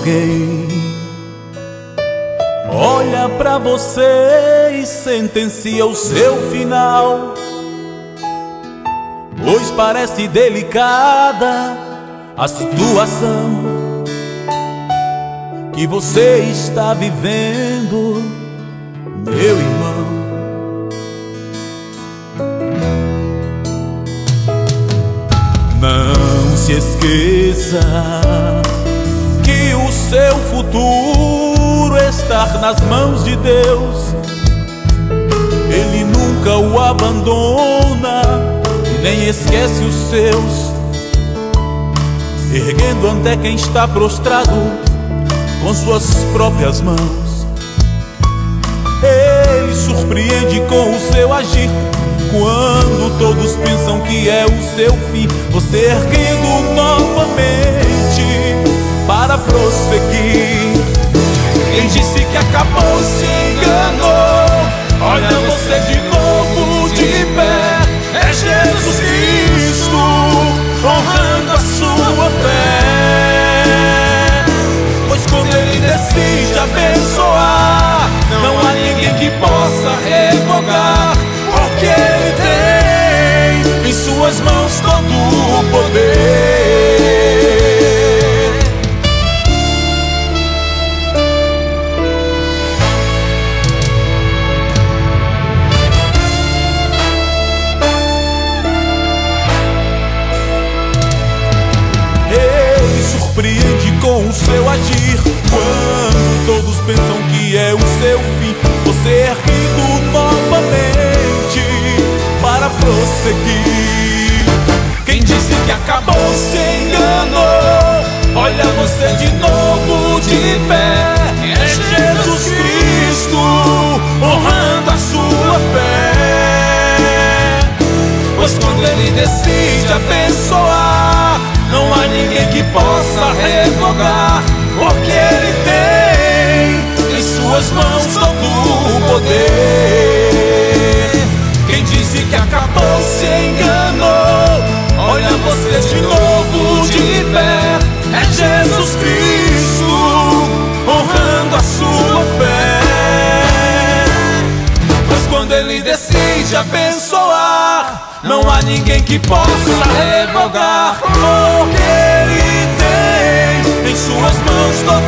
alguém olha pra você e sentencia o seu final, pois parece delicada a situação que você está vivendo, meu irmão. Não se esqueça que o seu futuro está nas mãos de Deus. Ele nunca o abandona e nem esquece os seus, erguendo ante quem está prostrado com suas próprias mãos. Ele surpreende com o seu agir quando todos pensam que é o seu fim. Você erguendo novamente para prosseguir. Quem disse que acabou se enganou. Olha você de novo de pé. É Jesus Cristo honrando a sua fé. Pois quando Ele decide abençoar, não há ninguém que possa revogar, porque Ele tem em suas mãos todo o poder. Ele surpreende com o seu agir quando todos pensam que é o seu fim. Você é erguido novamente para prosseguir. Quem disse que acabou se enganou. Olha você de novo de pé. É Jesus Cristo honrando a sua fé. Pois quando Ele decide abençoar, não há ninguém que possa revogar, porque Ele tem em suas mãos todo o poder. Quem disse que acabou se enganou. Olha você de novo de pé. É Jesus Cristo honrando a sua fé. Pois quando Ele decide abençoar, não há ninguém que possa revogar, porque Ele tem em suas mãos todo